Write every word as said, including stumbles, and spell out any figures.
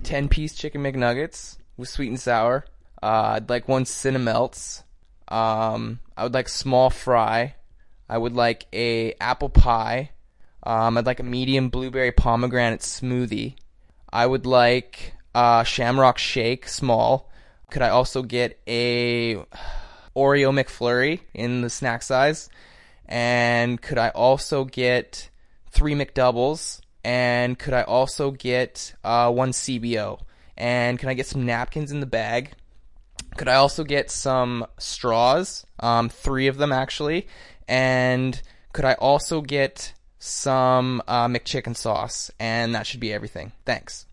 ten-piece chicken McNuggets with sweet and sour. Uh, I'd like one Cinemelts. Um, I would like small fry. I would like a apple pie. Um, I'd like a medium blueberry pomegranate smoothie. I would like a Shamrock Shake, small. Could I also get a Oreo McFlurry in the snack size? And could I also get three McDoubles? And could I also get uh, one C B O? And can I get some napkins in the bag? Could I also get some straws? Um, three of them, actually. And could I also get some uh, McChicken sauce? And that should be everything. Thanks.